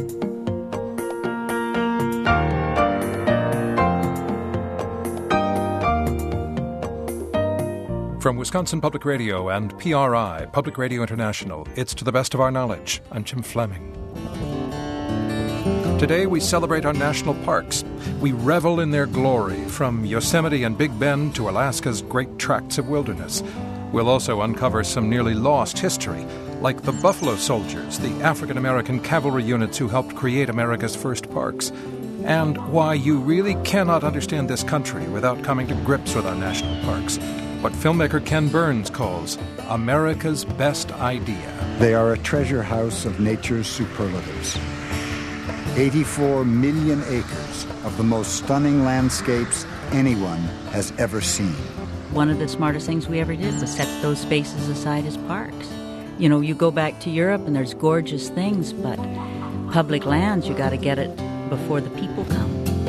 From Wisconsin Public Radio and PRI, Public Radio International, it's To the Best of Our Knowledge. I'm Jim Fleming. Today we celebrate our national parks. We revel in their glory, from Yosemite and Big Bend to Alaska's great tracts of wilderness. We'll also uncover some nearly lost history, like the Buffalo Soldiers, the African-American cavalry units who helped create America's first parks, and why you really cannot understand this country without coming to grips with our national parks. What filmmaker Ken Burns calls America's best idea. They are a treasure house of nature's superlatives. 84 million acres of the most stunning landscapes anyone has ever seen. One of the smartest things we ever did was set those spaces aside as parks. You know, you go back to Europe and there's gorgeous things, but public lands, you got to get it before the people come.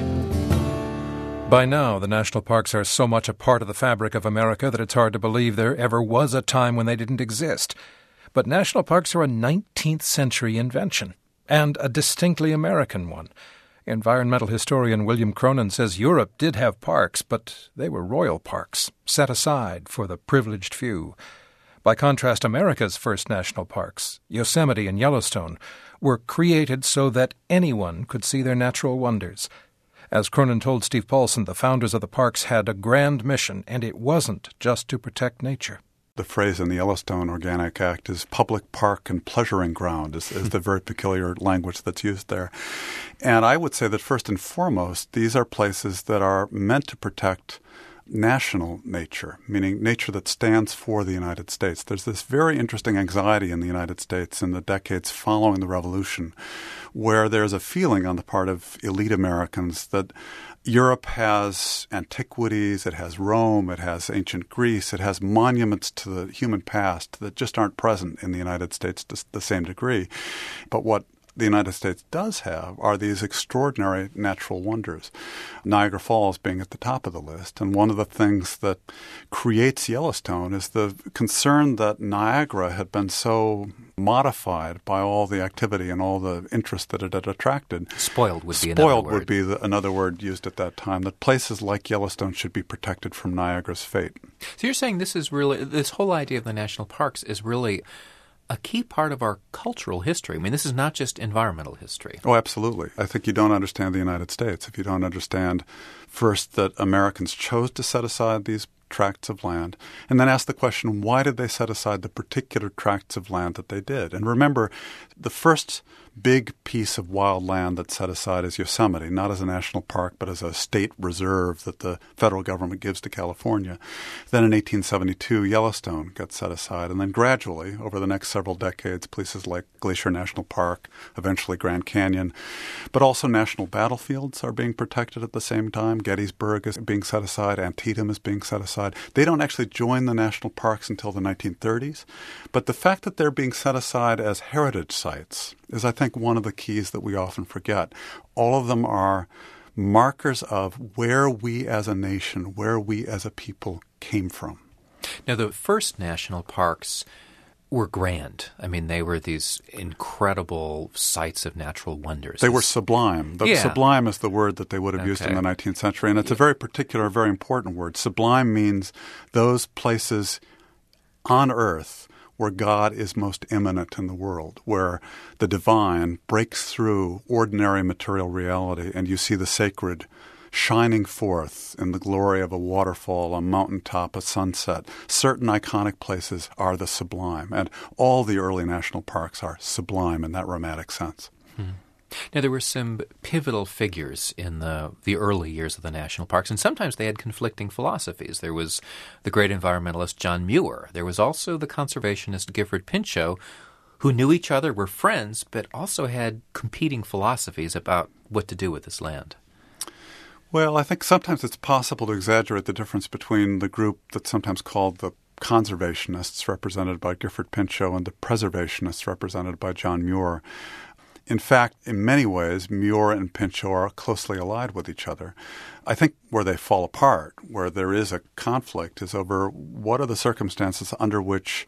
By now, the national parks are so much a part of the fabric of America that it's hard to believe there ever was a time when they didn't exist. But national parks are a 19th century invention, and a distinctly American one. Environmental historian William Cronin says Europe did have parks, but they were royal parks, set aside for the privileged few. By contrast, America's first national parks, Yosemite and Yellowstone, were created so that anyone could see their natural wonders. As Cronin told Steve Paulson, the founders of the parks had a grand mission, and it wasn't just to protect nature. The phrase in the Yellowstone Organic Act is public park and pleasuring ground is the very peculiar language that's used there. And I would say that first and foremost, these are places that are meant to protect national nature, meaning nature that stands for the United States. There's this very interesting anxiety in the United States in the decades following the Revolution, where there's a feeling on the part of elite Americans that Europe has antiquities, it has Rome, it has ancient Greece, it has monuments to the human past that just aren't present in the United States to the same degree. But what the United States does have are these extraordinary natural wonders, Niagara Falls being at the top of the list. And one of the things that creates Yellowstone is the concern that Niagara had been so modified by all the activity and all the interest that it had attracted. Spoiled would be another word used at that time, that places like Yellowstone should be protected from Niagara's fate. So you're saying this whole idea of the national parks is really a key part of our cultural history. I mean, this is not just environmental history. Oh, absolutely. I think you don't understand the United States if you don't understand, first, that Americans chose to set aside these tracts of land, and then ask the question, why did they set aside the particular tracts of land that they did? And remember, the first big piece of wild land that's set aside is Yosemite, not as a national park, but as a state reserve that the federal government gives to California. Then in 1872, Yellowstone gets set aside, and then gradually, over the next several decades, places like Glacier National Park, eventually Grand Canyon, but also national battlefields are being protected at the same time. Gettysburg is being set aside, Antietam is being set aside. They don't actually join the national parks until the 1930s, but the fact that they're being set aside as heritage sites is, I think, one of the keys that we often forget. All of them are markers of where we as a nation, where we as a people came from. Now, the first national parks were grand. I mean, they were these incredible sites of natural wonders. They were sublime. Sublime is the word that they would have used in the 19th century, and it's a very particular, very important word. Sublime means those places on earth where God is most immanent in the world, where the divine breaks through ordinary material reality and you see the sacred shining forth in the glory of a waterfall, a mountaintop, a sunset. Certain iconic places are the sublime, and all the early national parks are sublime in that romantic sense. Now, there were some pivotal figures in the early years of the national parks, and sometimes they had conflicting philosophies. There was the great environmentalist John Muir. There was also the conservationist Gifford Pinchot, who knew each other, were friends, but also had competing philosophies about what to do with this land. Well, I think sometimes it's possible to exaggerate the difference between the group that's sometimes called the conservationists, represented by Gifford Pinchot, and the preservationists, represented by John Muir. In fact, in many ways, Muir and Pinchot are closely allied with each other. I think where they fall apart, where there is a conflict, is over what are the circumstances under which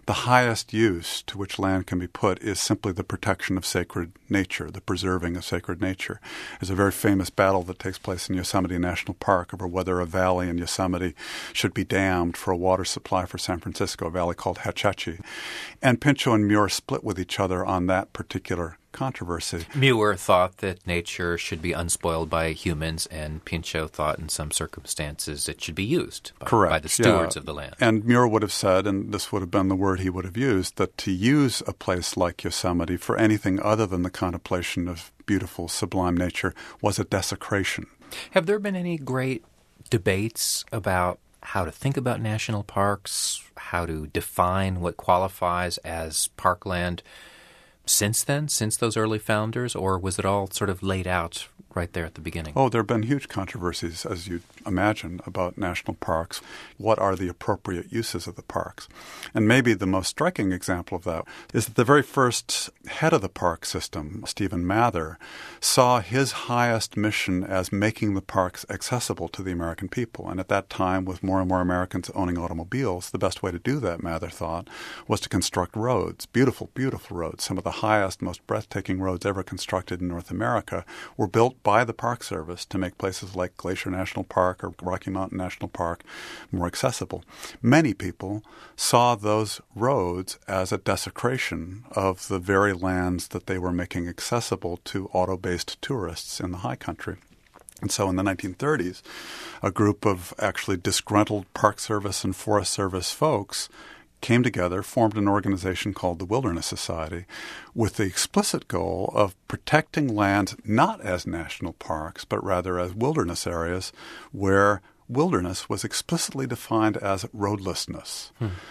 the highest use to which land can be put is simply the protection of sacred nature, the preserving of sacred nature. There's a very famous battle that takes place in Yosemite National Park over whether a valley in Yosemite should be dammed for a water supply for San Francisco, a valley called Hetch Hetchy. And Pinchot and Muir split with each other on that particular controversy. Muir thought that nature should be unspoiled by humans, and Pinchot thought in some circumstances it should be used by the stewards of the land. And Muir would have said, and this would have been the word he would have used, that to use a place like Yosemite for anything other than the contemplation of beautiful, sublime nature was a desecration. Have there been any great debates about how to think about national parks, how to define what qualifies as parkland since then, since those early founders, or was it all sort of laid out right there at the beginning? Oh, there have been huge controversies, as you'd imagine, about national parks. What are the appropriate uses of the parks? And maybe the most striking example of that is that the very first head of the park system, Stephen Mather, saw his highest mission as making the parks accessible to the American people. And at that time, with more and more Americans owning automobiles, the best way to do that, Mather thought, was to construct roads, beautiful, beautiful roads. Some of the highest, most breathtaking roads ever constructed in North America were built by the Park Service to make places like Glacier National Park or Rocky Mountain National Park more accessible. Many people saw those roads as a desecration of the very lands that they were making accessible to auto-based tourists in the high country. And so in the 1930s, a group of actually disgruntled Park Service and Forest Service folks came together, formed an organization called the Wilderness Society with the explicit goal of protecting lands not as national parks, but rather as wilderness areas where wilderness was explicitly defined as roadlessness.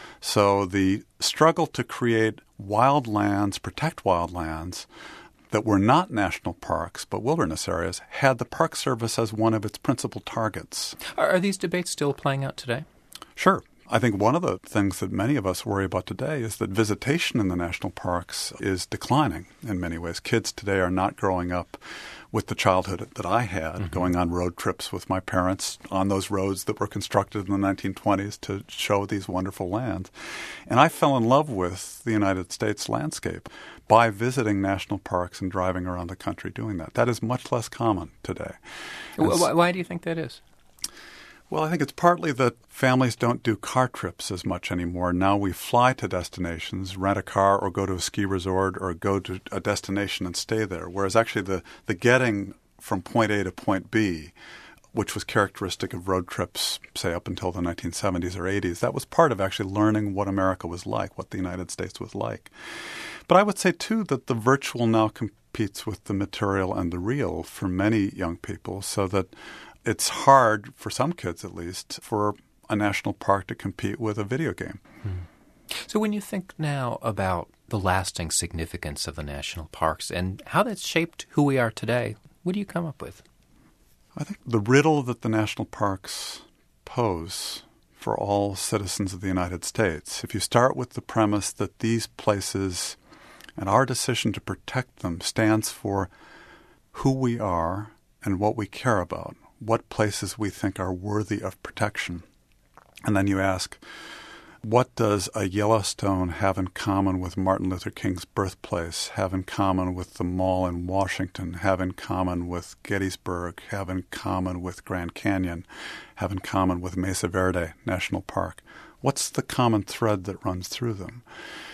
So the struggle to create wild lands, protect wild lands that were not national parks but wilderness areas had the Park Service as one of its principal targets. Are these debates still playing out today? Sure. I think one of the things that many of us worry about today is that visitation in the national parks is declining in many ways. Kids today are not growing up with the childhood that I had, going on road trips with my parents on those roads that were constructed in the 1920s to show these wonderful lands. And I fell in love with the United States landscape by visiting national parks and driving around the country doing that. That is much less common today. Why do you think that is? Well, I think it's partly that families don't do car trips as much anymore. Now we fly to destinations, rent a car or go to a ski resort or go to a destination and stay there, whereas actually the getting from point A to point B, which was characteristic of road trips, say, up until the 1970s or 80s, that was part of actually learning what America was like, what the United States was like. But I would say, too, that the virtual now competes with the material and the real for many young people, so that it's hard, for some kids at least, for a national park to compete with a video game. So when you think now about the lasting significance of the national parks and how that's shaped who we are today, what do you come up with? I think the riddle that the national parks pose for all citizens of the United States, if you start with the premise that these places and our decision to protect them stands for who we are and what we care about, what places we think are worthy of protection. And then you ask, what does a Yellowstone have in common with Martin Luther King's birthplace, have in common with the Mall in Washington, have in common with Gettysburg, have in common with Grand Canyon, have in common with Mesa Verde National Park? What's the common thread that runs through them?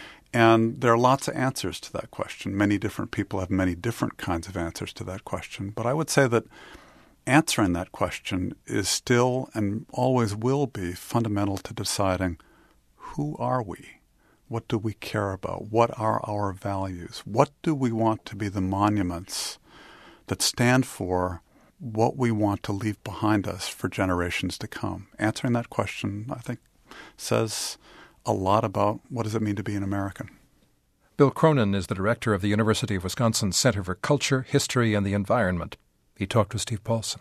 And there are lots of answers to that question. Many different people have many different kinds of answers to that question. But I would say that answering that question is still and always will be fundamental to deciding who are we? What do we care about? What are our values? What do we want to be the monuments that stand for what we want to leave behind us for generations to come? Answering that question, I think, says a lot about what does it mean to be an American. Bill Cronin is the director of the University of Wisconsin Center for Culture, History, and the Environment. He talked with Steve Paulson.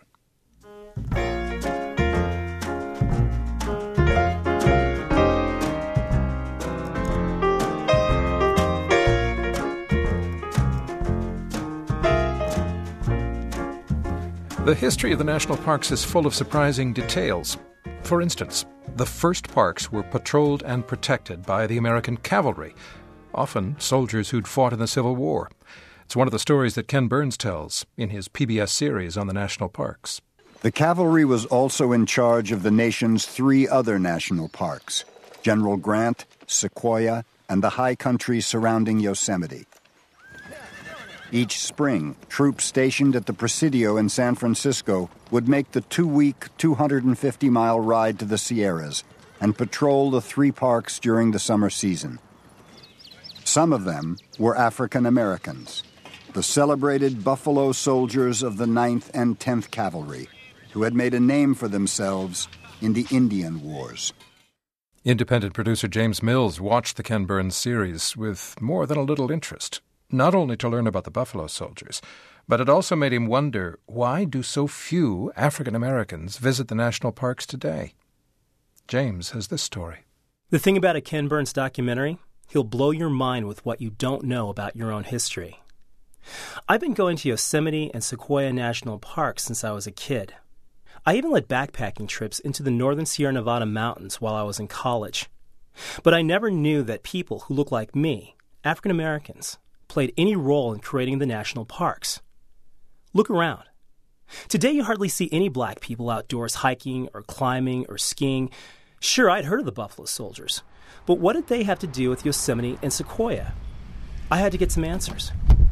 The history of the national parks is full of surprising details. For instance, the first parks were patrolled and protected by the American cavalry, often soldiers who'd fought in the Civil War. It's one of the stories that Ken Burns tells in his PBS series on the national parks. The cavalry was also in charge of the nation's 3 other national parks: General Grant, Sequoia, and the high country surrounding Yosemite. Each spring, troops stationed at the Presidio in San Francisco would make the 2-week, 250-mile ride to the Sierras and patrol the 3 parks during the summer season. Some of them were African Americans, the celebrated Buffalo Soldiers of the 9th and 10th Cavalry, who had made a name for themselves in the Indian Wars. Independent producer James Mills watched the Ken Burns series with more than a little interest, not only to learn about the Buffalo Soldiers, but it also made him wonder, why do so few African Americans visit the national parks today? James has this story. The thing about a Ken Burns documentary, he'll blow your mind with what you don't know about your own history. I've been going to Yosemite and Sequoia National Parks since I was a kid. I even led backpacking trips into the northern Sierra Nevada mountains while I was in college. But I never knew that people who look like me, African Americans, played any role in creating the national parks. Look around. Today you hardly see any black people outdoors hiking or climbing or skiing. Sure, I'd heard of the Buffalo Soldiers, but what did they have to do with Yosemite and Sequoia? I had to get some answers.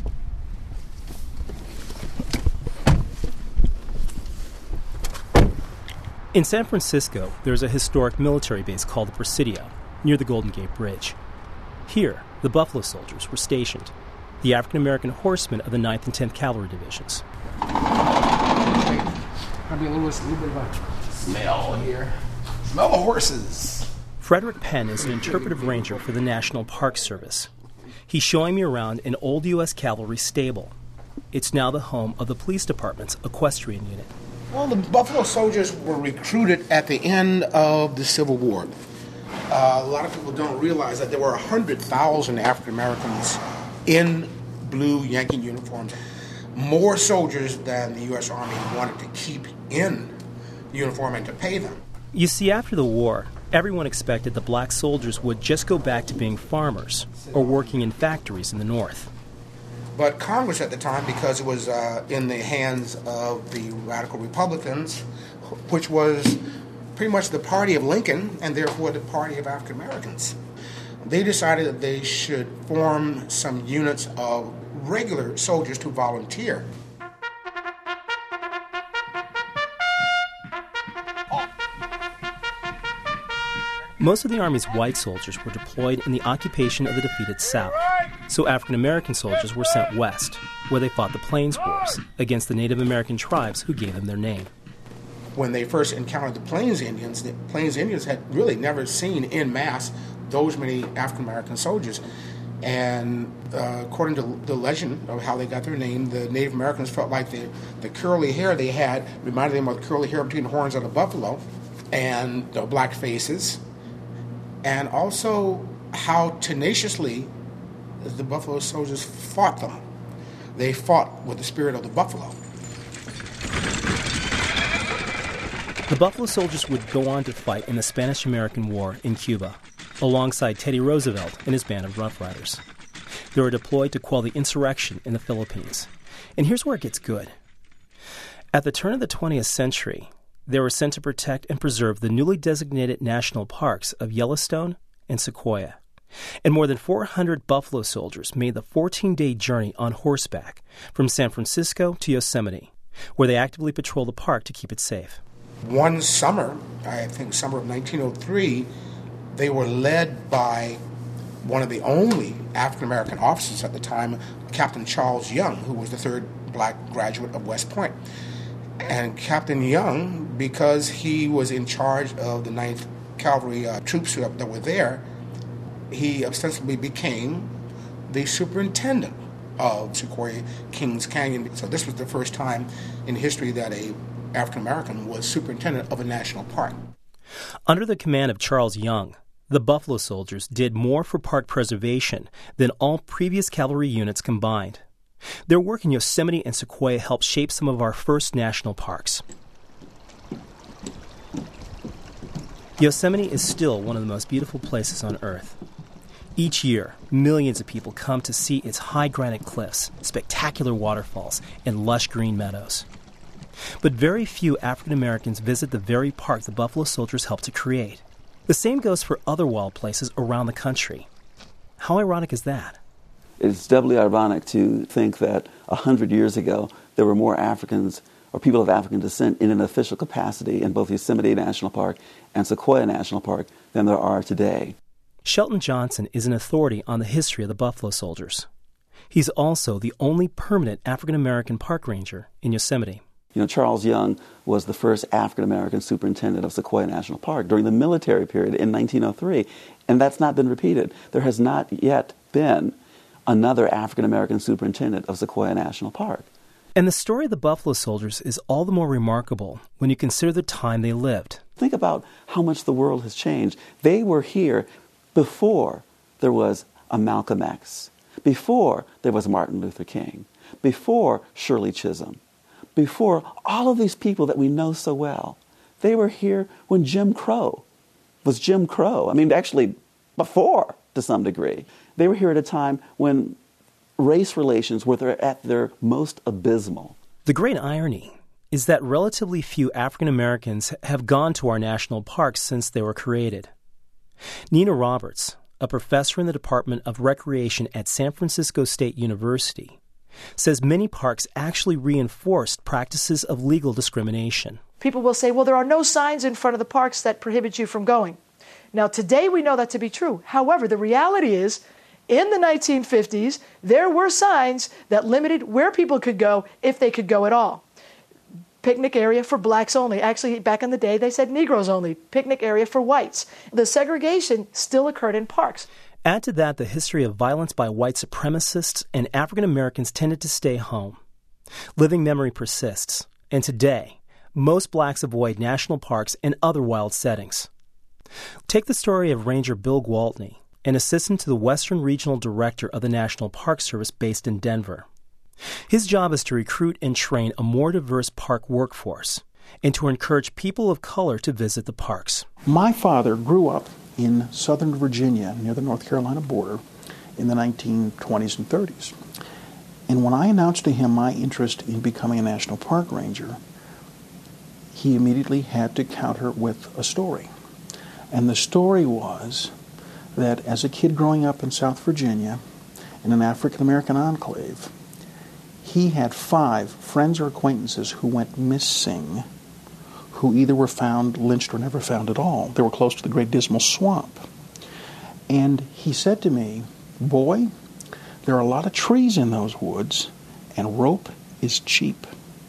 In San Francisco, there's a historic military base called the Presidio, near the Golden Gate Bridge. Here, the Buffalo Soldiers were stationed, the African-American horsemen of the 9th and 10th Cavalry Divisions. Probably a little bit of a smell here. Smell the horses. Frederick Penn is an interpretive ranger for the National Park Service. He's showing me around an old U.S. cavalry stable. It's now the home of the police department's equestrian unit. Well, the Buffalo Soldiers were recruited at the end of the Civil War. A lot of people don't realize that there were 100,000 African Americans in blue Yankee uniforms. More soldiers than the U.S. Army wanted to keep in uniform and to pay them. You see, after the war, everyone expected the black soldiers would just go back to being farmers or working in factories in the North. But Congress at the time, because it was in the hands of the radical Republicans, which was pretty much the party of Lincoln and therefore the party of African Americans, they decided that they should form some units of regular soldiers to volunteer. Most of the Army's white soldiers were deployed in the occupation of the defeated South, so African-American soldiers were sent west, where they fought the Plains Wars against the Native American tribes who gave them their name. When they first encountered the Plains Indians had really never seen en masse those many African-American soldiers. And according to the legend of how they got their name, the Native Americans felt like the curly hair they had reminded them of the curly hair between the horns of the buffalo and the black faces. And also how tenaciously the Buffalo Soldiers fought them. They fought with the spirit of the buffalo. The Buffalo Soldiers would go on to fight in the Spanish-American War in Cuba, alongside Teddy Roosevelt and his band of Rough Riders. They were deployed to quell the insurrection in the Philippines. And here's where it gets good. At the turn of the 20th century, they were sent to protect and preserve the newly designated national parks of Yellowstone and Sequoia. And more than 400 Buffalo Soldiers made the 14-day journey on horseback from San Francisco to Yosemite, where they actively patrol the park to keep it safe. One summer, I think summer of 1903, they were led by one of the only African-American officers at the time, Captain Charles Young, who was the third black graduate of West Point. And Captain Young, because he was in charge of the 9th Cavalry troops that were there, he ostensibly became the superintendent of Sequoia Kings Canyon. So this was the first time in history that a African-American was superintendent of a national park. Under the command of Charles Young, the Buffalo Soldiers did more for park preservation than all previous cavalry units combined. Their work in Yosemite and Sequoia helped shape some of our first national parks. Yosemite is still one of the most beautiful places on Earth. Each year, millions of people come to see its high granite cliffs, spectacular waterfalls, and lush green meadows. But very few African Americans visit the very park the Buffalo Soldiers helped to create. The same goes for other wild places around the country. How ironic is that? It's doubly ironic to think that 100 years ago there were more Africans or people of African descent in an official capacity in both Yosemite National Park and Sequoia National Park than there are today. Shelton Johnson is an authority on the history of the Buffalo Soldiers. He's also the only permanent African-American park ranger in Yosemite. You know, Charles Young was the first African-American superintendent of Sequoia National Park during the military period in 1903, and that's not been repeated. There has not yet been another African-American superintendent of Sequoia National Park. And the story of the Buffalo Soldiers is all the more remarkable when you consider the time they lived. Think about how much the world has changed. They were here before there was a Malcolm X, before there was Martin Luther King, before Shirley Chisholm, before all of these people that we know so well. They were here when Jim Crow was Jim Crow. I mean, actually, before, to some degree. They were here at a time when race relations were at their most abysmal. The great irony is that relatively few African Americans have gone to our national parks since they were created. Nina Roberts, a professor in the Department of Recreation at San Francisco State University, says many parks actually reinforced practices of legal discrimination. People will say, well, there are no signs in front of the parks that prohibit you from going. Now, today we know that to be true. However, the reality is, in the 1950s, there were signs that limited where people could go, if they could go at all. Picnic area for blacks only. Actually, back in the day, they said Negroes only. Picnic area for whites. The segregation still occurred in parks. Add to that the history of violence by white supremacists, and African Americans tended to stay home. Living memory persists, and today, most blacks avoid national parks and other wild settings. Take the story of Ranger Bill Gwaltney, an assistant to the Western Regional Director of the National Park Service based in Denver. His job is to recruit and train a more diverse park workforce and to encourage people of color to visit the parks. My father grew up in southern Virginia near the North Carolina border in the 1920s and 30s. And when I announced to him my interest in becoming a national park ranger, he immediately had to counter with a story. And the story was that as a kid growing up in South Virginia, in an African-American enclave, he had 5 friends or acquaintances who went missing, who either were found lynched or never found at all. They were close to the Great Dismal Swamp. And he said to me, boy, there are a lot of trees in those woods, and rope is cheap.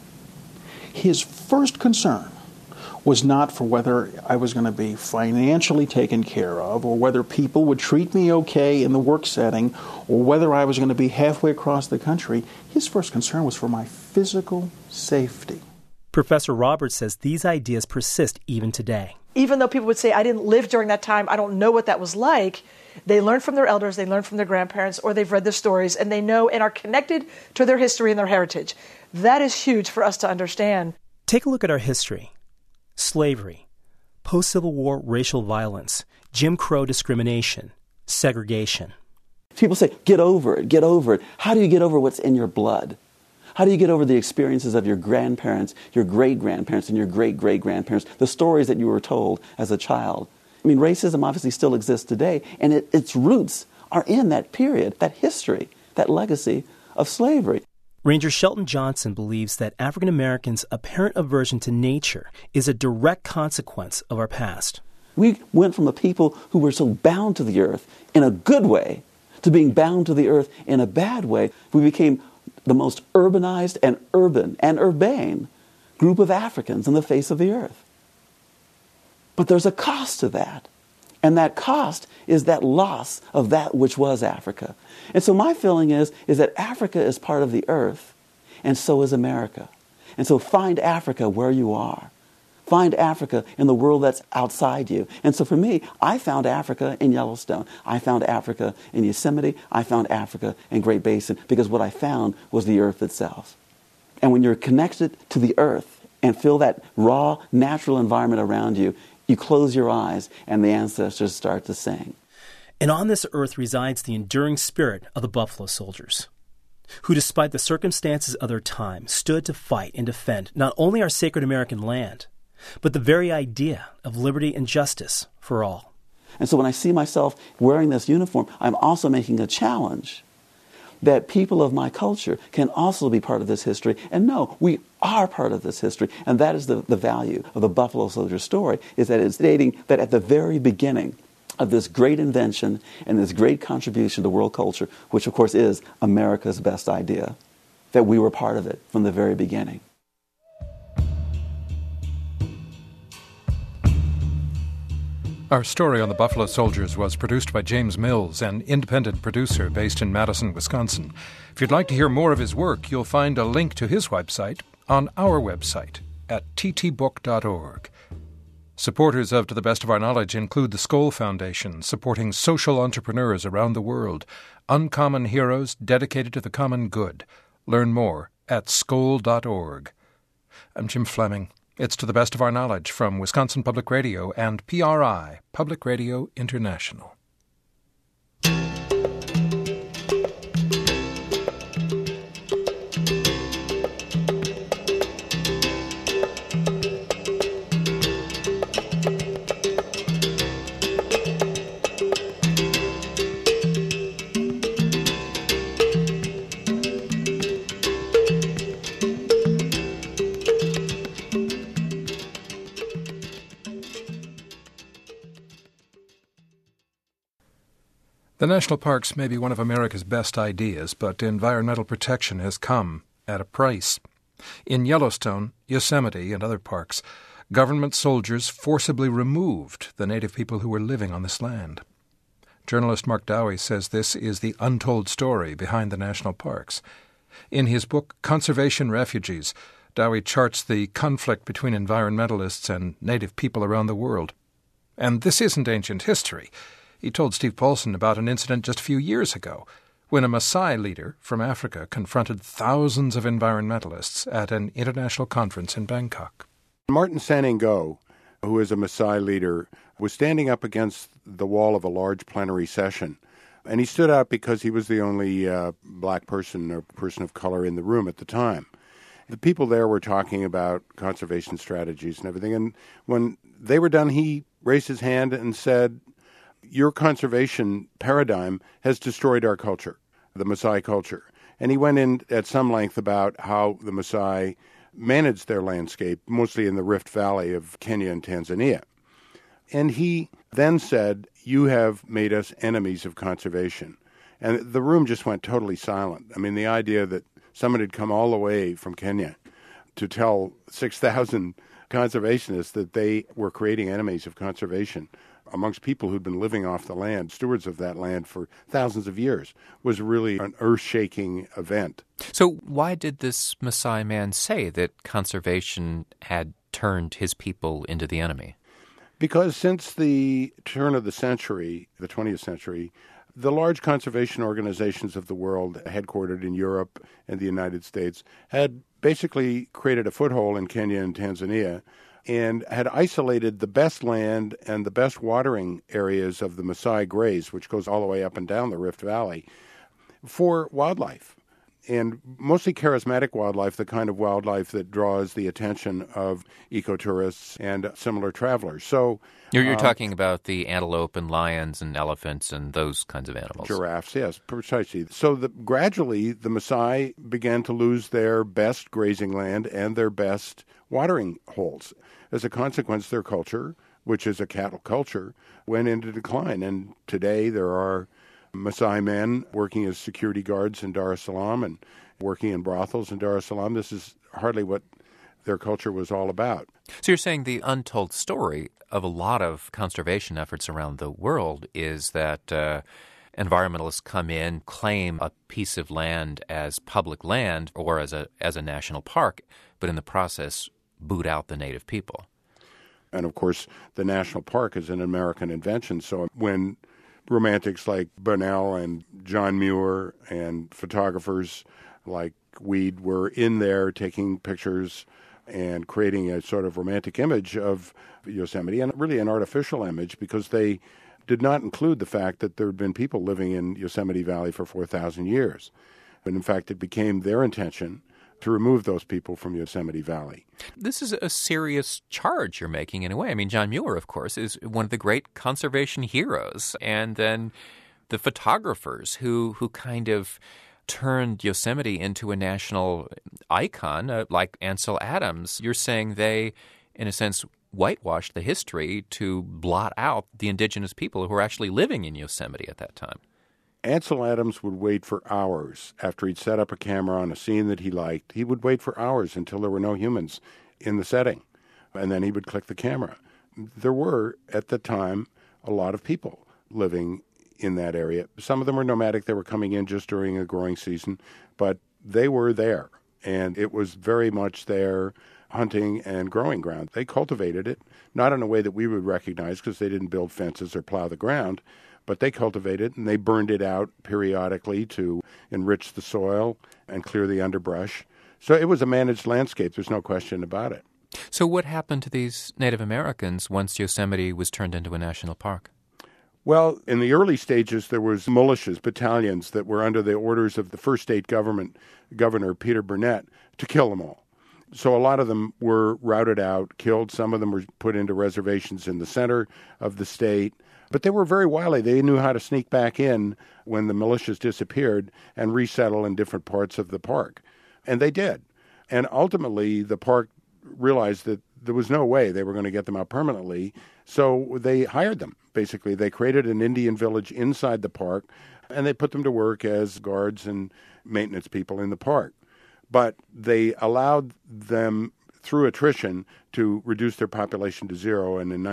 His first concern was not for whether I was going to be financially taken care of, or whether people would treat me okay in the work setting, or whether I was going to be halfway across the country. His first concern was for my physical safety. Professor Roberts says these ideas persist even today. Even though people would say, I didn't live during that time, I don't know what that was like, they learn from their elders, they learn from their grandparents, or they've read the stories, and they know and are connected to their history and their heritage. That is huge for us to understand. Take a look at our history. Slavery, post-Civil War racial violence, Jim Crow discrimination, segregation. People say, get over it, get over it. How do you get over what's in your blood? How do you get over the experiences of your grandparents, your great-grandparents, and your great-great-grandparents, the stories that you were told as a child? I mean, racism obviously still exists today, and its roots are in that period, that history, that legacy of slavery. Ranger Shelton Johnson believes that African Americans' apparent aversion to nature is a direct consequence of our past. We went from a people who were so bound to the earth in a good way to being bound to the earth in a bad way. We became the most urbanized and urban and urbane group of Africans on the face of the earth. But there's a cost to that. And that cost is that loss of that which was Africa. And so my feeling is that Africa is part of the earth, and so is America. And so find Africa where you are. Find Africa in the world that's outside you. And so for me, I found Africa in Yellowstone. I found Africa in Yosemite. I found Africa in Great Basin, because what I found was the earth itself. And when you're connected to the earth and feel that raw, natural environment around you, You close your eyes and the ancestors start to sing. And on this earth resides the enduring spirit of the Buffalo Soldiers, who, despite the circumstances of their time, stood to fight and defend not only our sacred American land, but the very idea of liberty and justice for all. And so when I see myself wearing this uniform, I'm also making a challenge that people of my culture can also be part of this history. And no, we are part of this history. And that is the value of the Buffalo Soldier story, is that it's stating that at the very beginning of this great invention and this great contribution to world culture, which of course is America's best idea, that we were part of it from the very beginning. Our story on the Buffalo Soldiers was produced by James Mills, an independent producer based in Madison, Wisconsin. If you'd like to hear more of his work, you'll find a link to his website on our website at ttbook.org. Supporters of To the Best of Our Knowledge include the Skoll Foundation, supporting social entrepreneurs around the world, uncommon heroes dedicated to the common good. Learn more at skoll.org. I'm Jim Fleming. It's To the Best of Our Knowledge from Wisconsin Public Radio and PRI, Public Radio International. The national parks may be one of America's best ideas, but environmental protection has come at a price. In Yellowstone, Yosemite, and other parks, government soldiers forcibly removed the native people who were living on this land. Journalist Mark Dowie says this is the untold story behind the national parks. In his book, Conservation Refugees, Dowie charts the conflict between environmentalists and native people around the world. And this isn't ancient history. He told Steve Paulson about an incident just a few years ago when a Maasai leader from Africa confronted thousands of environmentalists at an international conference in Bangkok. Martin Saningo, who is a Maasai leader, was standing up against the wall of a large plenary session. And he stood out because he was the only black person or person of color in the room at the time. The people there were talking about conservation strategies and everything. And when they were done, he raised his hand and said, "Your conservation paradigm has destroyed our culture, the Maasai culture." And he went in at some length about how the Maasai managed their landscape, mostly in the Rift Valley of Kenya and Tanzania. And he then said, "You have made us enemies of conservation." And the room just went totally silent. I mean, the idea that someone had come all the way from Kenya to tell 6,000 conservationists that they were creating enemies of conservation amongst people who'd been living off the land, stewards of that land for thousands of years, was really an earth-shaking event. So why did this Maasai man say that conservation had turned his people into the enemy? Because since the turn of the century, the 20th century, the large conservation organizations of the world, headquartered in Europe and the United States, had basically created a foothold in Kenya and Tanzania and had isolated the best land and the best watering areas of the Maasai Graze, which goes all the way up and down the Rift Valley, for wildlife. And mostly charismatic wildlife, the kind of wildlife that draws the attention of ecotourists and similar travelers. So You're talking about the antelope and lions and elephants and those kinds of animals. Giraffes, yes, precisely. So gradually the Maasai began to lose their best grazing land and their best watering holes. As a consequence, their culture, which is a cattle culture, went into decline. And today there are Maasai men working as security guards in Dar es Salaam and working in brothels in Dar es Salaam. This is hardly what their culture was all about. So you're saying the untold story of a lot of conservation efforts around the world is that environmentalists come in, claim a piece of land as public land or as a national park, but in the process boot out the native people. And of course, the national park is an American invention. So when romantics like Burnell and John Muir and photographers like Weed were in there taking pictures and creating a sort of romantic image of Yosemite, and really an artificial image, because they did not include the fact that there had been people living in Yosemite Valley for 4,000 years. And in fact, it became their intention to remove those people from Yosemite Valley. This is a serious charge you're making in a way. I mean, John Muir, of course, is one of the great conservation heroes. And then the photographers who kind of turned Yosemite into a national icon, like Ansel Adams. You're saying they, in a sense, whitewashed the history to blot out the indigenous people who were actually living in Yosemite at that time. Ansel Adams would wait for hours after he'd set up a camera on a scene that he liked. He would wait for hours until there were no humans in the setting, and then he would click the camera. There were, at the time, a lot of people living in that area. Some of them were nomadic. They were coming in just during a growing season, but they were there, and it was very much their hunting and growing ground. They cultivated it, not in a way that we would recognize because they didn't build fences or plow the ground, but they cultivated it, and they burned it out periodically to enrich the soil and clear the underbrush. So it was a managed landscape. There's no question about it. So what happened to these Native Americans once Yosemite was turned into a national park? Well, in the early stages, there was militias, battalions that were under the orders of the first state governor, Peter Burnett, to kill them all. So a lot of them were routed out, killed. Some of them were put into reservations in the center of the state. But they were very wily. They knew how to sneak back in when the militias disappeared and resettle in different parts of the park. And they did. And ultimately, the park realized that there was no way they were going to get them out permanently. So they hired them, basically. They created an Indian village inside the park, and they put them to work as guards and maintenance people in the park. But they allowed them, through attrition, to reduce their population to zero. And in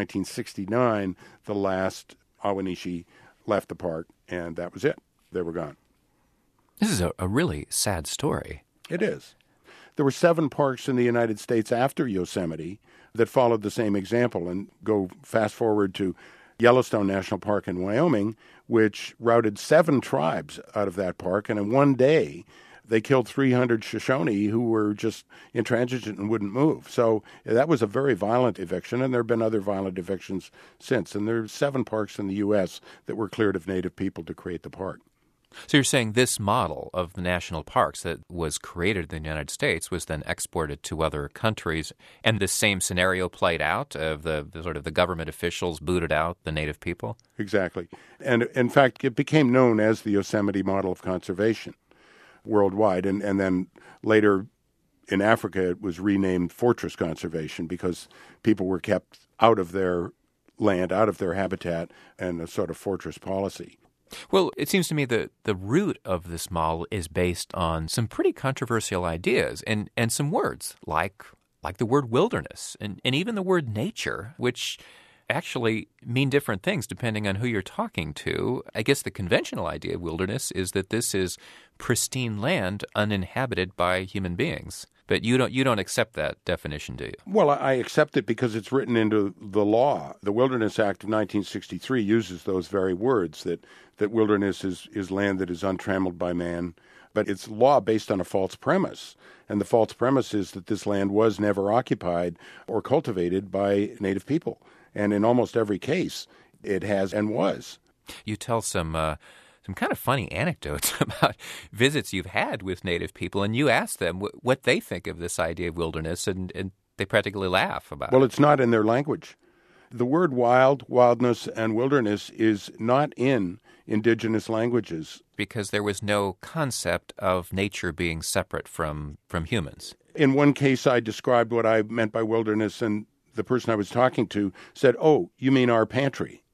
1969, the last Awanishi left the park, and that was it. They were gone. This is a really sad story. It is. There were 7 parks in the United States after Yosemite that followed the same example. And go fast forward to Yellowstone National Park in Wyoming, which routed 7 tribes out of that park. And in one day, they killed 300 Shoshone who were just intransigent and wouldn't move. So that was a very violent eviction, and there have been other violent evictions since. And there are 7 parks in the U.S. that were cleared of native people to create the park. So you're saying this model of the national parks that was created in the United States was then exported to other countries, and the same scenario played out of the sort of the government officials booted out the native people? Exactly. And in fact, it became known as the Yosemite model of conservation worldwide. And then later in Africa, it was renamed Fortress Conservation because people were kept out of their land, out of their habitat, and a sort of fortress policy. Well, it seems to me that the root of this model is based on some pretty controversial ideas and some words like the word wilderness and even the word nature, which actually mean different things depending on who you're talking to. I guess the conventional idea of wilderness is that this is pristine land uninhabited by human beings. But you don't accept that definition, do you? Well, I accept it because it's written into the law. The Wilderness Act of 1963 uses those very words, that wilderness is land that is untrammeled by man. But it's law based on a false premise. And the false premise is that this land was never occupied or cultivated by native people. And in almost every case, it has and was. You tell some kind of funny anecdotes about visits you've had with native people, and you ask them what they think of this idea of wilderness, and they practically laugh about it. Well, it's not in their language. The word wild, wildness, and wilderness is not in indigenous languages. Because there was no concept of nature being separate from humans. In one case, I described what I meant by wilderness, and the person I was talking to said, "Oh, you mean our pantry,"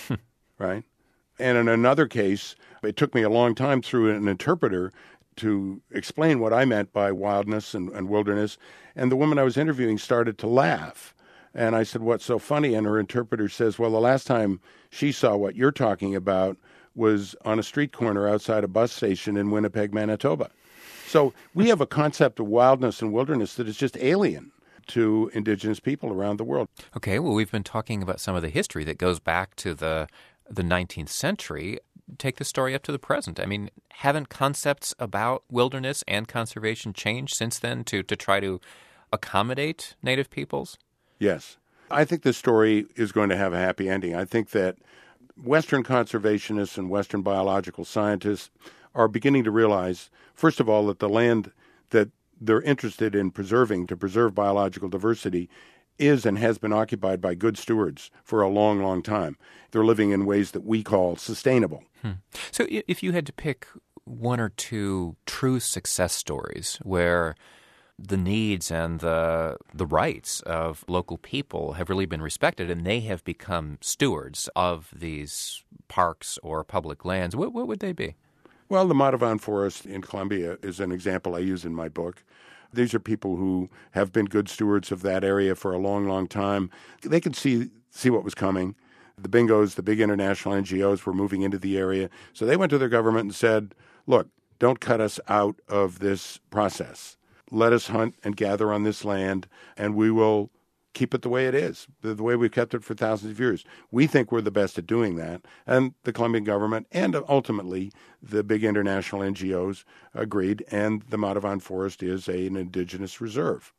right? And in another case, it took me a long time through an interpreter to explain what I meant by wildness and wilderness. And the woman I was interviewing started to laugh. And I said, "What's so funny?" And her interpreter says, "Well, the last time she saw what you're talking about was on a street corner outside a bus station in Winnipeg, Manitoba." So we have a concept of wildness and wilderness that is just alien to indigenous people around the world. Okay, well, we've been talking about some of the history that goes back to the 19th century. Take the story up to the present. I mean, haven't concepts about wilderness and conservation changed since then to try to accommodate native peoples? Yes. I think this story is going to have a happy ending. I think that Western conservationists and Western biological scientists are beginning to realize, first of all, that the land that they're interested in preserving to preserve biological diversity is and has been occupied by good stewards for a long, long time. They're living in ways that we call sustainable. So if you had to pick one or two true success stories where the needs and the rights of local people have really been respected and they have become stewards of these parks or public lands, what would they be? Well, the Mataván Forest in Colombia is an example I use in my book. These are people who have been good stewards of that area for a long, long time. They could see what was coming. The bingos, the big international NGOs were moving into the area. So they went to their government and said, look, don't cut us out of this process. Let us hunt and gather on this land, and we will keep it the way it is, the way we've kept it for thousands of years. We think we're the best at doing that. And the Colombian government and ultimately the big international NGOs agreed, and the Mataván Forest is an indigenous reserve.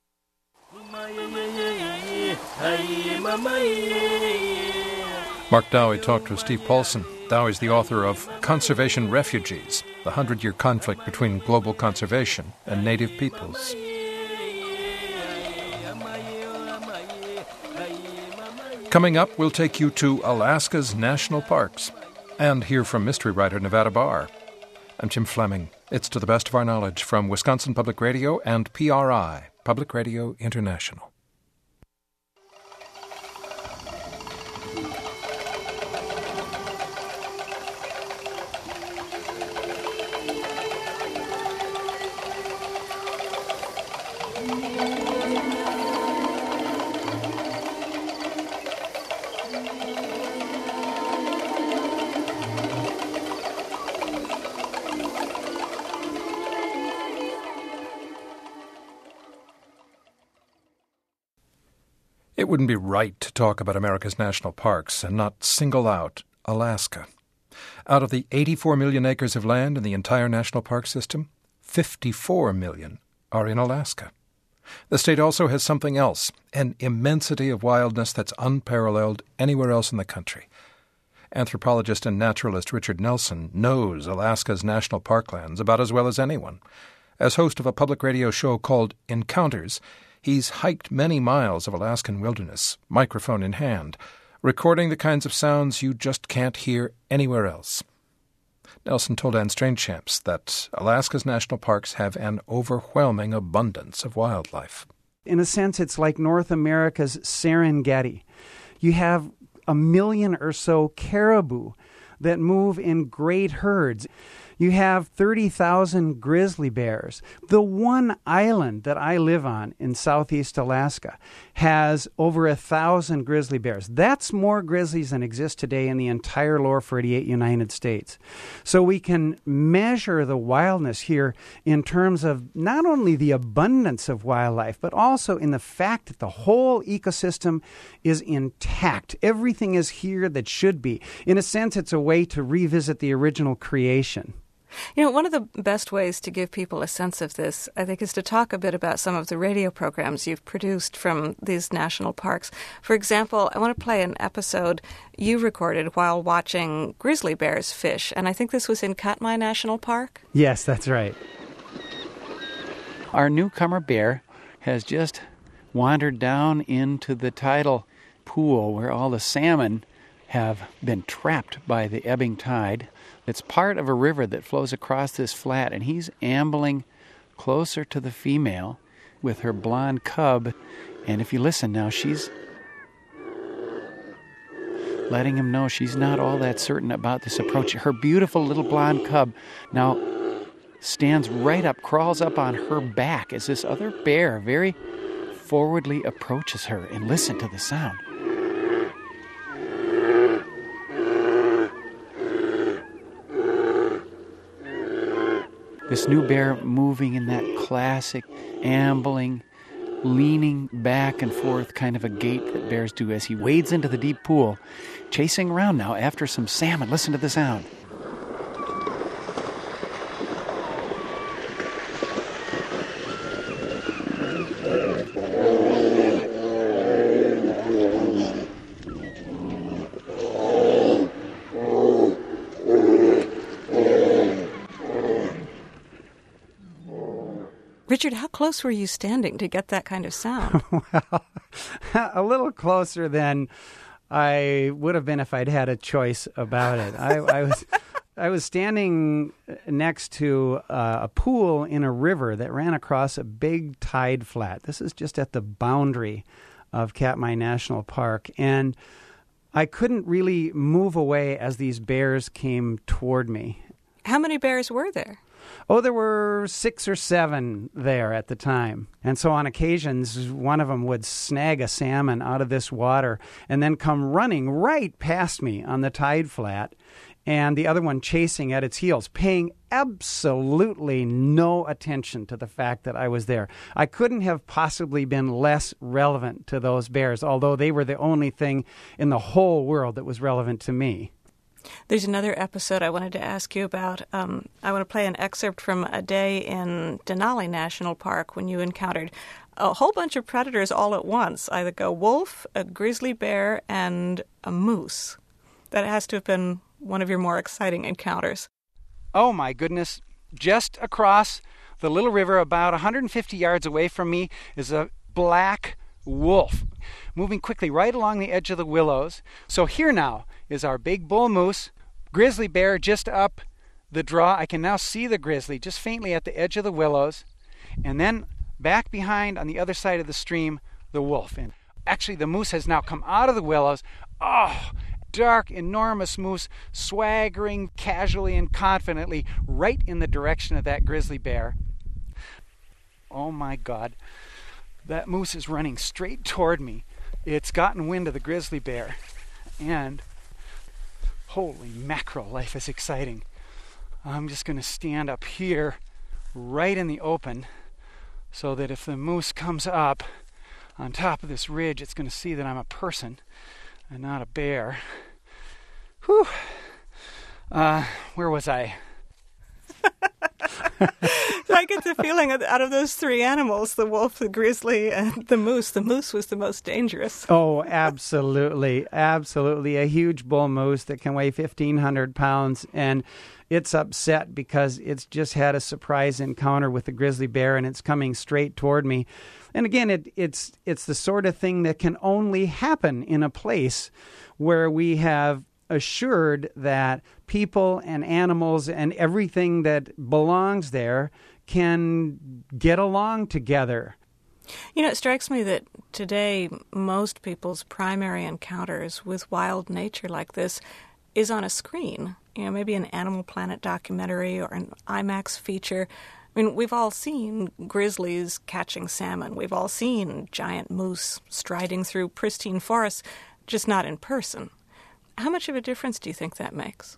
Mark Dowie talked with Steve Paulson. Dowie's the author of Conservation Refugees, the 100-year conflict between global conservation and native peoples. Coming up, we'll take you to Alaska's national parks and hear from mystery writer Nevada Barr. I'm Jim Fleming. It's To the Best of Our Knowledge from Wisconsin Public Radio and PRI, Public Radio International. It wouldn't be right to talk about America's national parks and not single out Alaska. Out of the 84 million acres of land in the entire national park system, 54 million are in Alaska. The state also has something else, an immensity of wildness that's unparalleled anywhere else in the country. Anthropologist and naturalist Richard Nelson knows Alaska's national parklands about as well as anyone. As host of a public radio show called Encounters, he's hiked many miles of Alaskan wilderness, microphone in hand, recording the kinds of sounds you just can't hear anywhere else. Nelson told Anne Strainchamps that Alaska's national parks have an overwhelming abundance of wildlife. In a sense, it's like North America's Serengeti. You have 1 million or so caribou that move in great herds. You have 30,000 grizzly bears. The one island that I live on in southeast Alaska has over 1,000 grizzly bears. That's more grizzlies than exist today in the entire lower 48 United States. So we can measure the wildness here in terms of not only the abundance of wildlife, but also in the fact that the whole ecosystem is intact. Everything is here that should be. In a sense, it's a way to revisit the original creation. You know, one of the best ways to give people a sense of this, I think, is to talk a bit about some of the radio programs you've produced from these national parks. For example, I want to play an episode you recorded while watching grizzly bears fish, and I think this was in Katmai National Park? Yes, that's right. Our newcomer bear has just wandered down into the tidal pool where all the salmon have been trapped by the ebbing tide. It's part of a river that flows across this flat, and he's ambling closer to the female with her blonde cub. And if you listen now, she's letting him know she's not all that certain about this approach. Her beautiful little blonde cub now stands right up, crawls up on her back as this other bear very forwardly approaches her. And listen to the sound. This new bear moving in that classic ambling, leaning back and forth kind of a gait that bears do as he wades into the deep pool, chasing around now after some salmon. Listen to the sound. Richard, how close were you standing to get that kind of sound? Well, a little closer than I would have been if I'd had a choice about it. I was standing next to a pool in a river that ran across a big tide flat. This is just at the boundary of Katmai National Park, and I couldn't really move away as these bears came toward me. How many bears were there? Oh, there were 6 or 7 there at the time. And so on occasions, one of them would snag a salmon out of this water and then come running right past me on the tide flat, and the other one chasing at its heels, paying absolutely no attention to the fact that I was there. I couldn't have possibly been less relevant to those bears, although they were the only thing in the whole world that was relevant to me. There's another episode I wanted to ask you about. I want to play an excerpt from a day in Denali National Park when you encountered a whole bunch of predators all at once, either a wolf, a grizzly bear, and a moose. That has to have been one of your more exciting encounters. Oh, my goodness. Just across the little river, about 150 yards away from me, is a black wolf, moving quickly right along the edge of the willows. So here now is our big bull moose, grizzly bear just up the draw. I can now see the grizzly just faintly at the edge of the willows. And then back behind on the other side of the stream, the wolf. And actually the moose has now come out of the willows. Oh, dark, enormous moose swaggering casually and confidently right in the direction of that grizzly bear. Oh my God. That moose is running straight toward me. It's gotten wind of the grizzly bear. And holy mackerel, life is exciting. I'm just going to stand up here right in the open so that if the moose comes up on top of this ridge, it's going to see that I'm a person and not a bear. Whew. Where was I? I get the feeling out of those 3 animals, the wolf, the grizzly, and the moose was the most dangerous. Oh, absolutely. Absolutely. A huge bull moose that can weigh 1,500 pounds. And it's upset because it's just had a surprise encounter with the grizzly bear and it's coming straight toward me. And again, it's the sort of thing that can only happen in a place where we have assured that people and animals and everything that belongs there can get along together. You know, it strikes me that today most people's primary encounters with wild nature like this is on a screen. You know, maybe an Animal Planet documentary or an IMAX feature. I mean, we've all seen grizzlies catching salmon. We've all seen giant moose striding through pristine forests, just not in person. How much of a difference do you think that makes?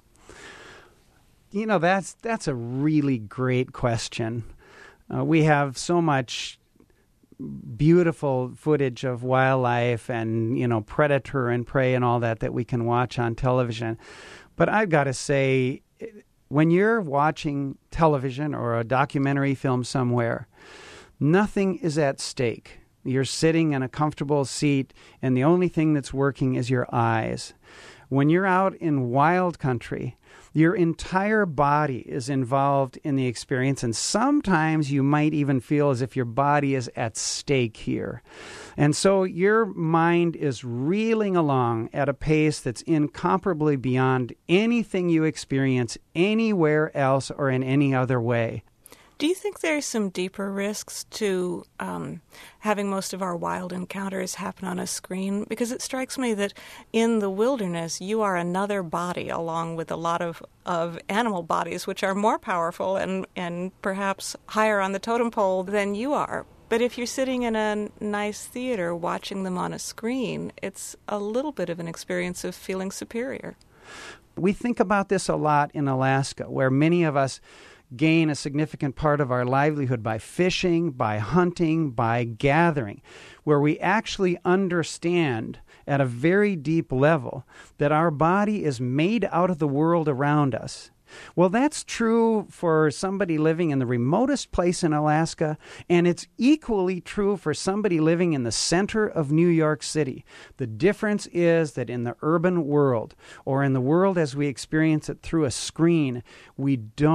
You know, that's a really great question. We have so much beautiful footage of wildlife and, you know, predator and prey and all that we can watch on television. But I've got to say, when you're watching television or a documentary film somewhere, nothing is at stake. You're sitting in a comfortable seat, and the only thing that's working is your eyes. When you're out in wild country, your entire body is involved in the experience, and sometimes you might even feel as if your body is at stake here. And so your mind is reeling along at a pace that's incomparably beyond anything you experience anywhere else or in any other way. Do you think there's some deeper risks to having most of our wild encounters happen on a screen? Because it strikes me that in the wilderness, you are another body along with a lot of animal bodies, which are more powerful and perhaps higher on the totem pole than you are. But if you're sitting in a nice theater watching them on a screen, it's a little bit of an experience of feeling superior. We think about this a lot in Alaska, where many of us gain a significant part of our livelihood by fishing, by hunting, by gathering, where we actually understand at a very deep level that our body is made out of the world around us. Well, that's true for somebody living in the remotest place in Alaska, and it's equally true for somebody living in the center of New York City. The difference is that in the urban world, or in the world as we experience it through a screen, we don't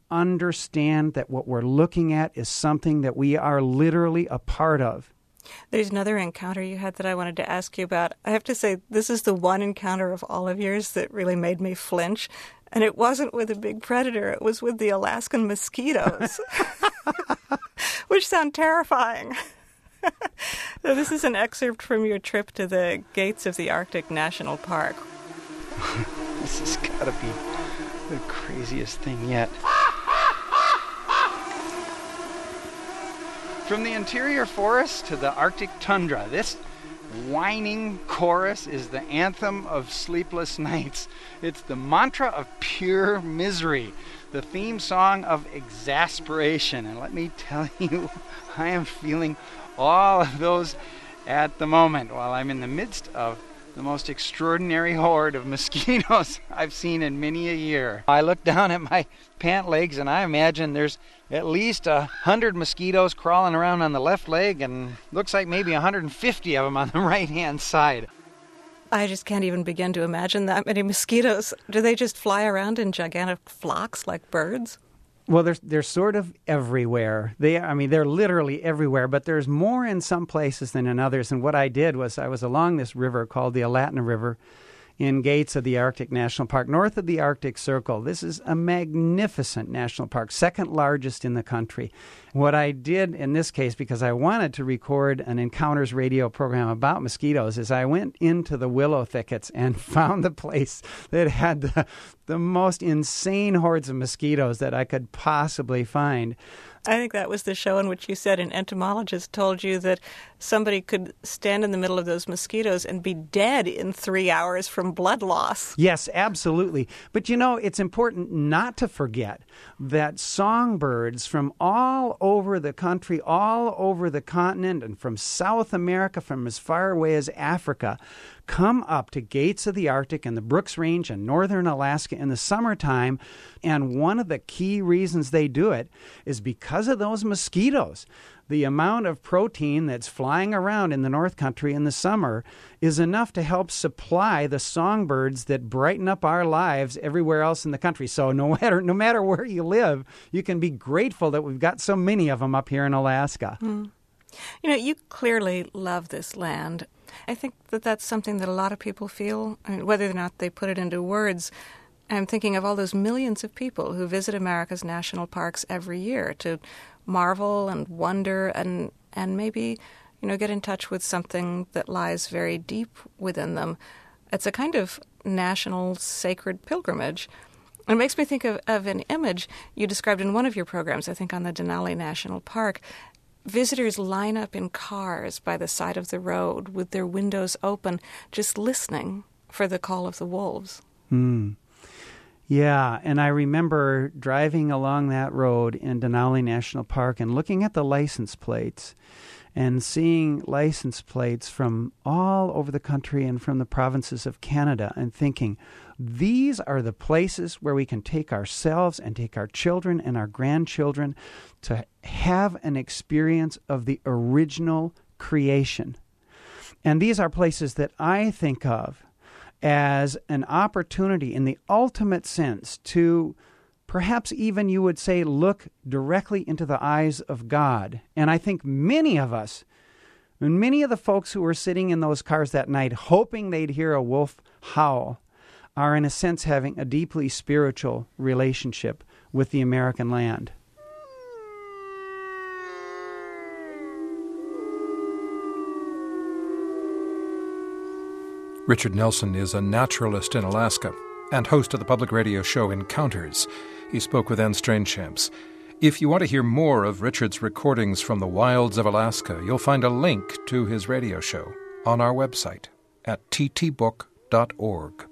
understand that what we're looking at is something that we are literally a part of. There's another encounter you had that I wanted to ask you about. I have to say, this is the one encounter of all of yours that really made me flinch. And it wasn't with a big predator. It was with the Alaskan mosquitoes, which sound terrifying. So this is an excerpt from your trip to the gates of the Arctic National Park. This has got to be the craziest thing yet. From the interior forest to the Arctic tundra, this whining chorus is the anthem of sleepless nights. It's the mantra of pure misery, the theme song of exasperation. And let me tell you, I am feeling all of those at the moment while I'm in the midst of the most extraordinary horde of mosquitoes I've seen in many a year. I look down at my pant legs and I imagine there's at least 100 mosquitoes crawling around on the left leg and looks like maybe 150 of them on the right-hand side. I just can't even begin to imagine that many mosquitoes. Do they just fly around in gigantic flocks like birds? Well, they're sort of everywhere. They're literally everywhere, but there's more in some places than in others. And what I did was I was along this river called the Alatna River in gates of the Arctic National Park, north of the Arctic Circle. This is a magnificent national park, second largest in the country. What I did in this case, because I wanted to record an Encounters radio program about mosquitoes, is I went into the willow thickets and found the place that had the most insane hordes of mosquitoes that I could possibly find. I think that was the show in which you said an entomologist told you that somebody could stand in the middle of those mosquitoes and be dead in 3 hours from blood loss. Yes, absolutely. But it's important not to forget that songbirds from all over the country, all over the continent, and from South America, from as far away as Africa, come up to gates of the Arctic and the Brooks Range and northern Alaska in the summertime. And one of the key reasons they do it is because of those mosquitoes. The amount of protein that's flying around in the North Country in the summer is enough to help supply the songbirds that brighten up our lives everywhere else in the country. So no matter where you live, you can be grateful that we've got so many of them up here in Alaska. Mm. You clearly love this land. I think that that's something that a lot of people feel, whether or not they put it into words. I'm thinking of all those millions of people who visit America's national parks every year to marvel and wonder and maybe, get in touch with something that lies very deep within them. It's a kind of national sacred pilgrimage. It makes me think of an image you described in one of your programs, I think on the Denali National Park. Visitors line up in cars by the side of the road with their windows open, just listening for the call of the wolves. Yeah, and I remember driving along that road in Denali National Park and looking at the license plates and seeing license plates from all over the country and from the provinces of Canada and thinking, these are the places where we can take ourselves and take our children and our grandchildren to have an experience of the original creation. And these are places that I think of as an opportunity in the ultimate sense to perhaps even, you would say, look directly into the eyes of God. And I think many of us, and many of the folks who were sitting in those cars that night hoping they'd hear a wolf howl, are in a sense having a deeply spiritual relationship with the American land. Richard Nelson is a naturalist in Alaska and host of the public radio show Encounters. He spoke with Anne Strainchamps. If you want to hear more of Richard's recordings from the wilds of Alaska, you'll find a link to his radio show on our website at ttbook.org.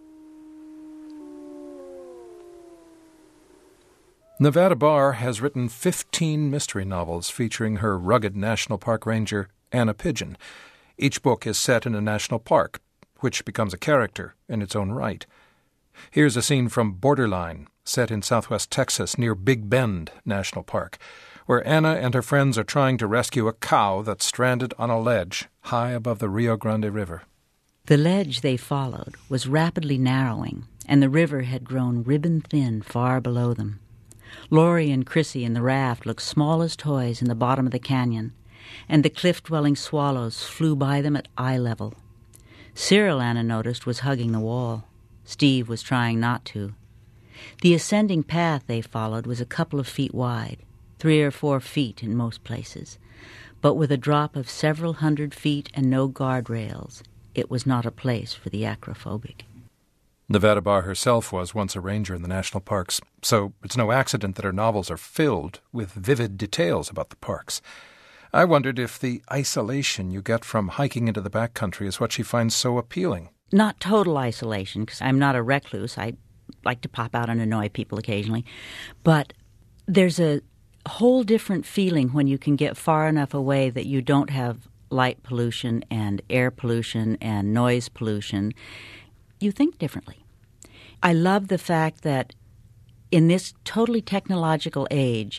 Nevada Barr has written 15 mystery novels featuring her rugged national park ranger, Anna Pigeon. Each book is set in a national park, which becomes a character in its own right. Here's a scene from Borderline, set in southwest Texas near Big Bend National Park, where Anna and her friends are trying to rescue a cow that's stranded on a ledge high above the Rio Grande River. The ledge they followed was rapidly narrowing, and the river had grown ribbon-thin far below them. Laurie and Chrissy in the raft looked small as toys in the bottom of the canyon, and the cliff-dwelling swallows flew by them at eye level. Cyril, Anna noticed, was hugging the wall. Steve was trying not to. The ascending path they followed was a couple of feet wide, 3 or 4 feet in most places, but with a drop of several hundred feet and no guardrails, it was not a place for the acrophobic. Nevada Barr herself was once a ranger in the national parks, so it's no accident that her novels are filled with vivid details about the parks. I wondered if the isolation you get from hiking into the backcountry is what she finds so appealing. Not total isolation, because I'm not a recluse. I like to pop out and annoy people occasionally. But there's a whole different feeling when you can get far enough away that you don't have light pollution and air pollution and noise pollution. You think differently. I love the fact that in this totally technological age,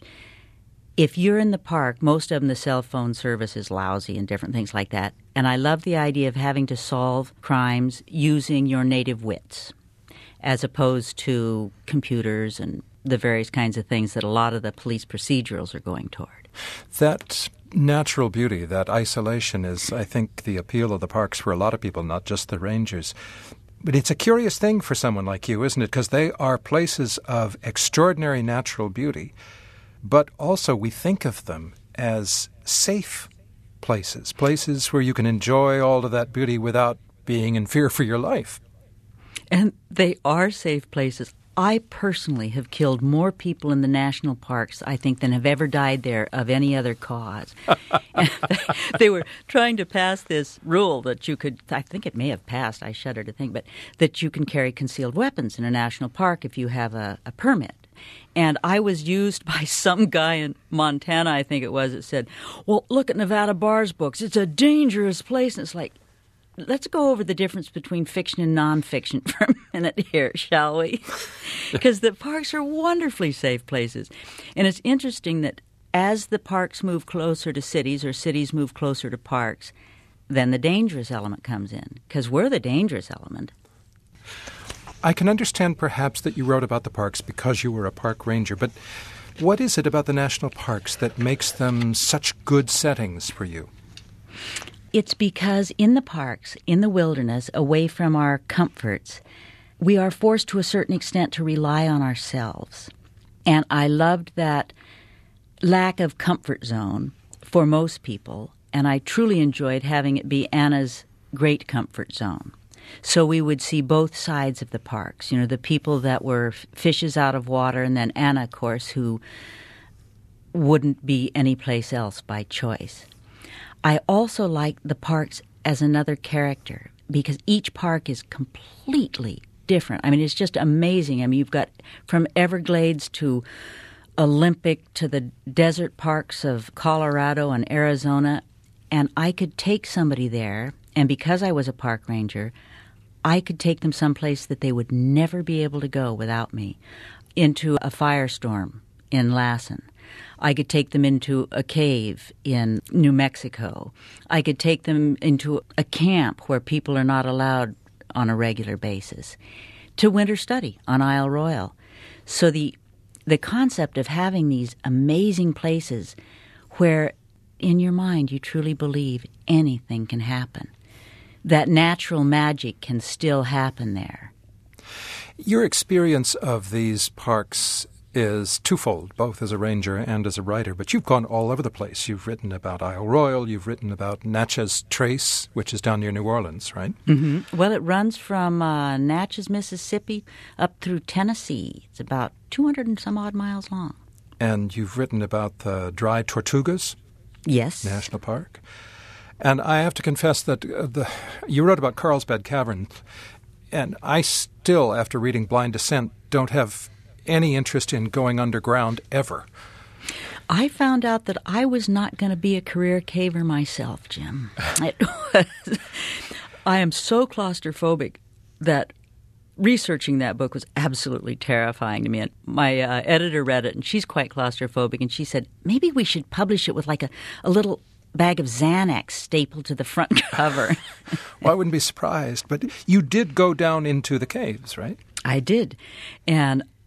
if you're in the park, most of them the cell phone service is lousy and different things like that. And I love the idea of having to solve crimes using your native wits, as opposed to computers and the various kinds of things that a lot of the police procedurals are going toward. That natural beauty, that isolation is, I think, the appeal of the parks for a lot of people, not just the rangers. But it's a curious thing for someone like you, isn't it? Because they are places of extraordinary natural beauty, but also we think of them as safe places, places where you can enjoy all of that beauty without being in fear for your life. And they are safe places. I personally have killed more people in the national parks, I think, than have ever died there of any other cause. And they were trying to pass this rule that you could, I think it may have passed, I shudder to think, but that you can carry concealed weapons in a national park if you have a permit. And I was used by some guy in Montana, I think it was, that said, well, look at Nevada Barr's books. It's a dangerous place. And it's like, let's go over the difference between fiction and nonfiction for a minute here, shall we? Because the parks are wonderfully safe places. And it's interesting that as the parks move closer to cities or cities move closer to parks, then the dangerous element comes in, because we're the dangerous element. I can understand perhaps that you wrote about the parks because you were a park ranger, but what is it about the national parks that makes them such good settings for you? It's because in the parks, in the wilderness, away from our comforts, we are forced to a certain extent to rely on ourselves. And I loved that lack of comfort zone for most people, and I truly enjoyed having it be Anna's great comfort zone. So we would see both sides of the parks, you know, the people that were fishes out of water, and then Anna, of course, who wouldn't be anyplace else by choice. I also like the parks as another character because each park is completely different. I mean, it's just amazing. I mean, you've got from Everglades to Olympic to the desert parks of Colorado and Arizona, and I could take somebody there, and because I was a park ranger, I could take them someplace that they would never be able to go without me, into a firestorm in Lassen. I could take them into a cave in New Mexico. I could take them into a camp where people are not allowed on a regular basis, to winter study on Isle Royale. So the concept of having these amazing places where in your mind you truly believe anything can happen, that natural magic can still happen there. Your experience of these parks is twofold, both as a ranger and as a writer, but you've gone all over the place. You've written about Isle Royale, you've written about Natchez Trace, which is down near New Orleans, right? Mm-hmm. Well, it runs from Natchez, Mississippi, up through Tennessee. It's about 200 and some odd miles long. And you've written about the Dry Tortugas? Yes. National Park. And I have to confess that you wrote about Carlsbad Cavern, and I still, after reading Blind Descent, don't have any interest in going underground ever. I found out that I was not going to be a career caver myself, Jim. I am so claustrophobic that researching that book was absolutely terrifying to me. And my editor read it, and she's quite claustrophobic, and she said, maybe we should publish it with like a little bag of Xanax stapled to the front cover. Well, I wouldn't be surprised, but you did go down into the caves, right? I did. And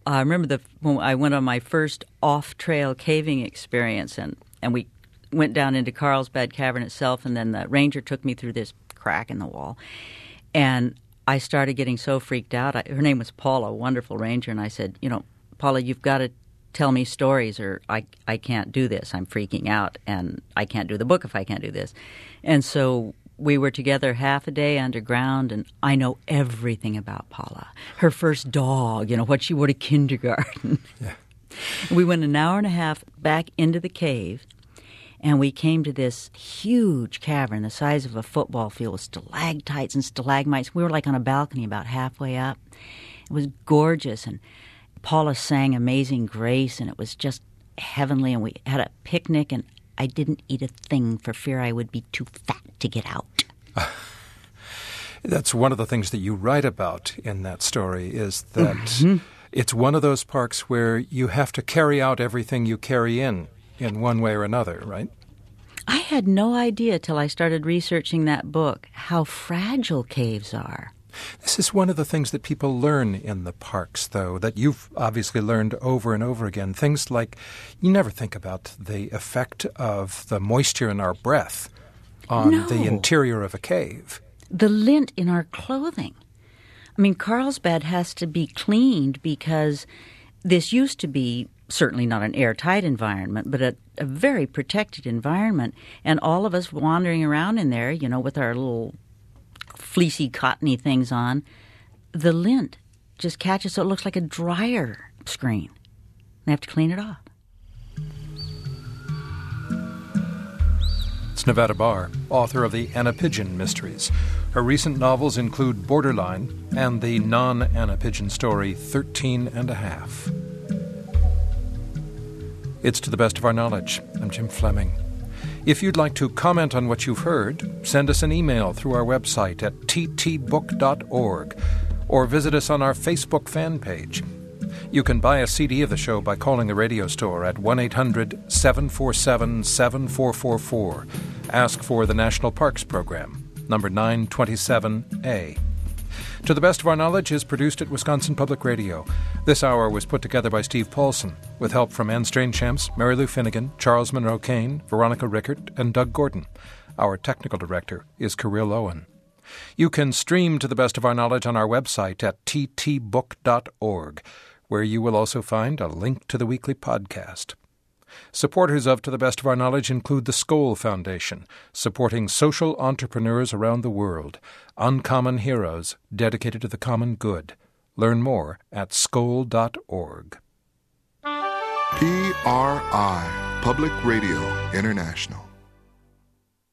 I remember when I went on my first off-trail caving experience, and we went down into Carlsbad Cavern itself, and then the ranger took me through this crack in the wall. And I started getting so freaked out. Her name was Paula, a wonderful ranger, and I said, Paula, you've got to tell me stories or I can't do this. I'm freaking out, and I can't do the book if I can't do this. And so we were together half a day underground, and I know everything about Paula. Her first dog, what she wore to kindergarten. Yeah. We went an hour and a half back into the cave, and we came to this huge cavern the size of a football field with stalactites and stalagmites. We were like on a balcony about halfway up. It was gorgeous, and Paula sang Amazing Grace, and it was just heavenly, and we had a picnic, and I didn't eat a thing for fear I would be too fat to get out. That's one of the things that you write about in that story, is that it's one of those parks where you have to carry out everything you carry in one way or another, right? I had no idea till I started researching that book how fragile caves are. This is one of the things that people learn in the parks, though, that you've obviously learned over and over again. Things like you never think about the effect of the moisture in our breath on the interior of a cave. The lint in our clothing. I mean, Carlsbad has to be cleaned because this used to be certainly not an airtight environment, but a very protected environment. And all of us wandering around in there, with our little fleecy, cottony things on, the lint just catches so it looks like a dryer screen. They have to clean it off. It's Nevada Barr, author of the Anna Pigeon Mysteries. Her recent novels include Borderline and the non-Anna Pigeon story 13 and a Half. It's To the Best of Our Knowledge. I'm Jim Fleming. If you'd like to comment on what you've heard, send us an email through our website at ttbook.org or visit us on our Facebook fan page. You can buy a CD of the show by calling the radio store at 1-800-747-7444. Ask for the National Parks Program, number 927A. To the Best of Our Knowledge is produced at Wisconsin Public Radio. This hour was put together by Steve Paulson, with help from Anne Stranechamps, Mary Lou Finnegan, Charles Monroe Kane, Veronica Rickert, and Doug Gordon. Our technical director is Kirill Owen. You can stream To the Best of Our Knowledge on our website at ttbook.org, where you will also find a link to the weekly podcast. Supporters of To the Best of Our Knowledge include the Skoll Foundation, supporting social entrepreneurs around the world, uncommon heroes dedicated to the common good. Learn more at skoll.org. PRI, Public Radio International.